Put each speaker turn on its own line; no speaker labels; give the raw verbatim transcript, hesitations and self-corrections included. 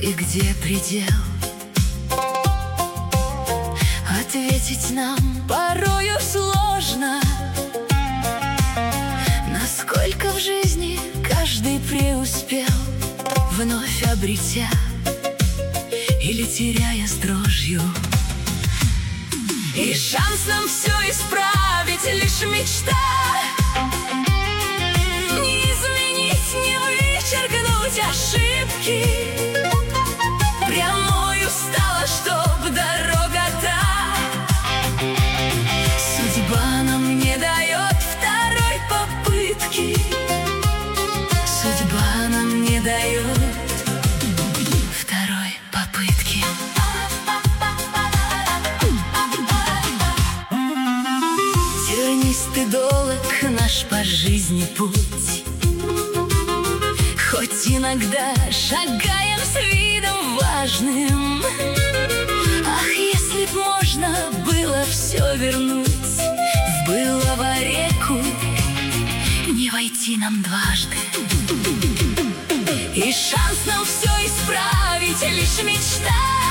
и где предел? Ответить нам порою сложно. Насколько в жизни каждый преуспел, вновь обретя или теряя с дрожью. И шанс нам все исправить лишь мечта. Не изменить, не вычеркнуть ошибки. Прямою стала, чтоб дорога та. Судьба нам не дает второй попытки. Судьба нам не дает второй попытки. Тернистый долг наш по жизни путь, хоть иногда шагаем с видом важным. Ах, если б можно было все вернуть в былого реку, не войти нам дважды. И шанс нам все исправить лишь мечта.